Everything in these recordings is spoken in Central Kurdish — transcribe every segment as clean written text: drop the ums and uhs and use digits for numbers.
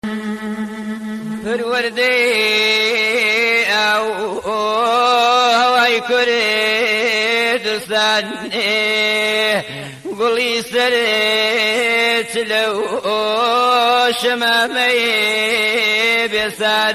پروردەی ئاو هەوای کوردستان گوڵی سەرت لەو شەمامەی بێسان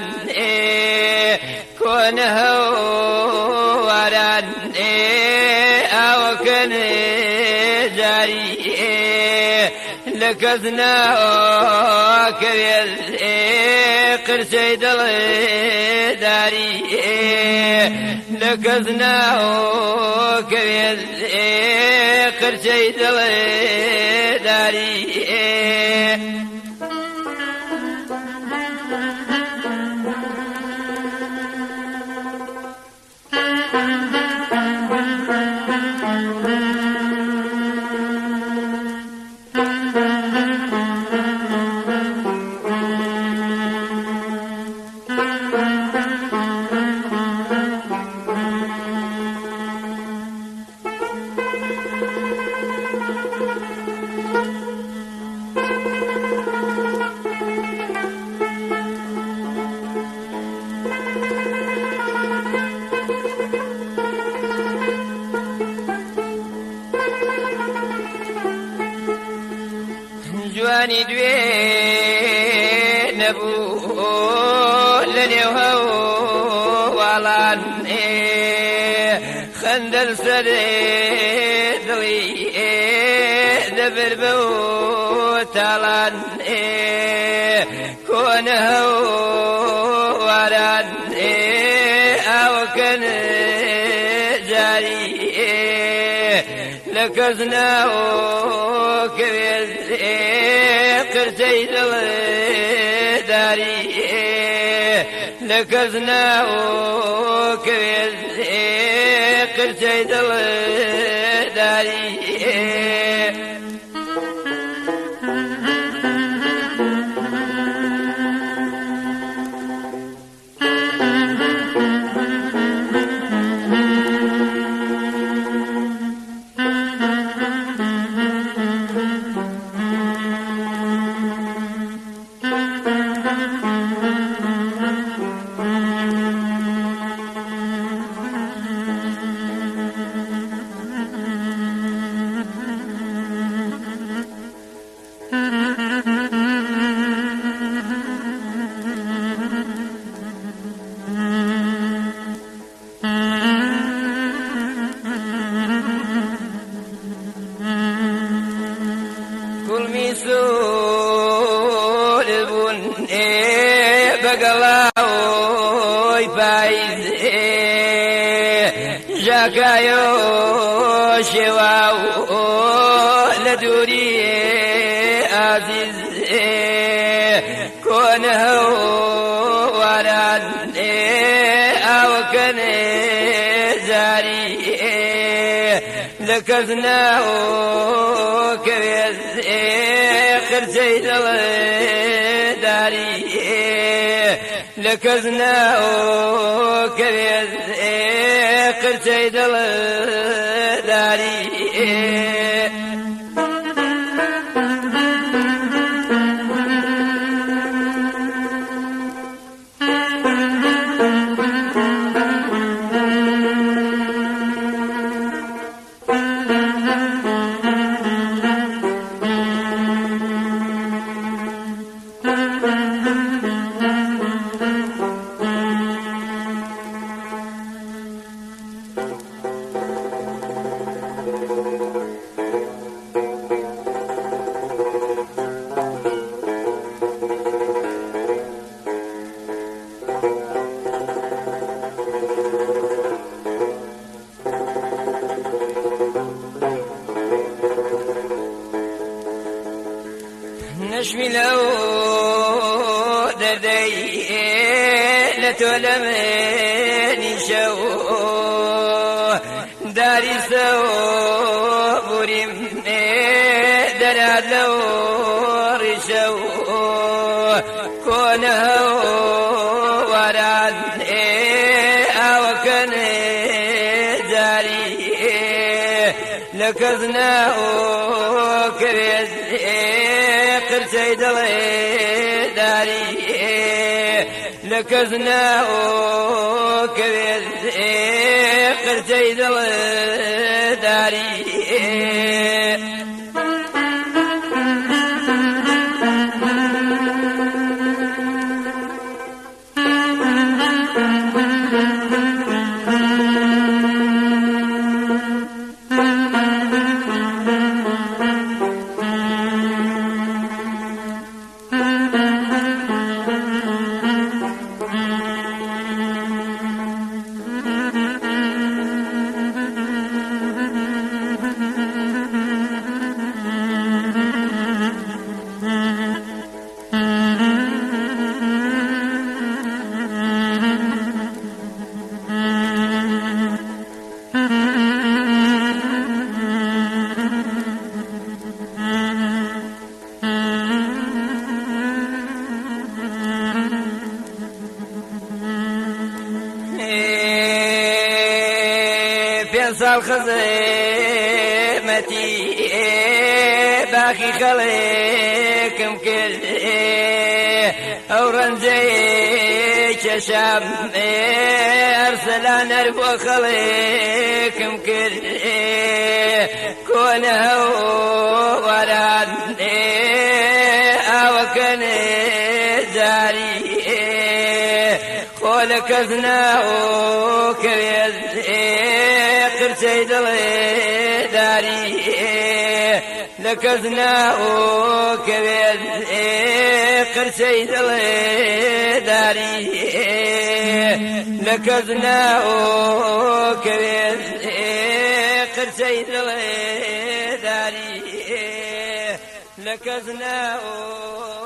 کۆنە هەواران ئاوەکەن جاری لە کەس ناکەوێت قرچەی دڵداری لە کەس ناکەوێت قرچەی دڵداری جوانی دوێ نەبوو لە نێو هەواڵان خەندەر سەر دڵی دەبر بەو تاڵان کۆنە هەواران ئاوەکەن جاری لە کەس ناکەوێت قرچەی دڵداری لە کەس ناکەوێت قرچەی دڵداری سولبون بەگەڵاوی پاییز ژاکایۆ شێواو لە دووری ئازیز کۆنە هەواران ئاوەکەن جاری لە کەس ناکەوێت قرچەی دڵداری لە کەس ناکەوێت قرچەی دڵداری نشمی لەو دەردەی لە تۆ لە منی شەو داری سەوبوریم دەرات لەو ڕیشە و کۆنە هەواران ئاوەکەن جاری لە کەس ناکەوێت قرچەی دڵداری لكزنا كبير قرتي دل داري سال خزيمتي باقي خليكم كل أورنجي شام أرسلان أرفو خليكم كل كونه وراني أو كان جاري قولك أثناء كريز قرتي دلي داري لكزنا كبير قرتي دلي داري لكزنا كبير قرتي دلي داري لكزنا